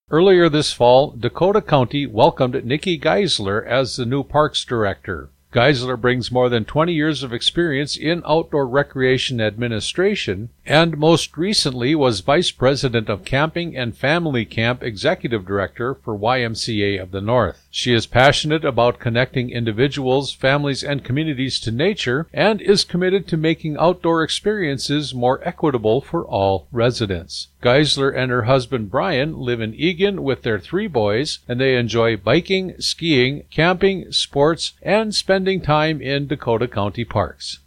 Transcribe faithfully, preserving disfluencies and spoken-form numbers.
Earlier this fall, Dakota County welcomed Nikki Geisler as the new Parks Director. Geisler brings more than twenty years of experience in outdoor recreation administration, and most recently was Vice President of Camping and Family Camp Executive Director for Y M C A of the North. She is passionate about connecting individuals, families, and communities to nature, and is committed to making outdoor experiences more equitable for all residents. Geisler and her husband Brian live in Eagan with their three boys, and they enjoy biking, skiing, camping, sports, and spending time in Dakota County parks.